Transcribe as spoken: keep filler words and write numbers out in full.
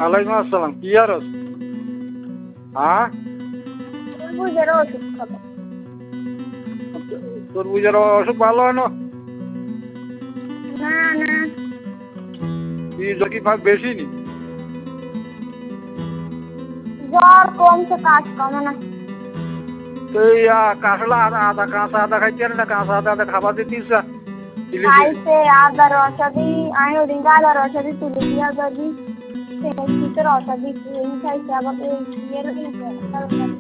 ওয়ালাইকুম আসসালাম। কি আর আছে? হ্যাঁ, তরমুজের ওষুধ খাবো। তরমুজের অসুখ ভালো হয় না? না না, বীজ কি ভাগ বেশি নি? জ্বর কমছে, কাশ কমে না। তো এই কাঁচলা আদা আদা কাঁচা আদা খাইতে না, কাঁচা আদা আদা খাবার দিতিস খাইছে আদা রসাদি, আমি ওদিনকে আদা রসাদি তুলে দিয়ে আদা দি শীতের রসাদি খাইছে আবার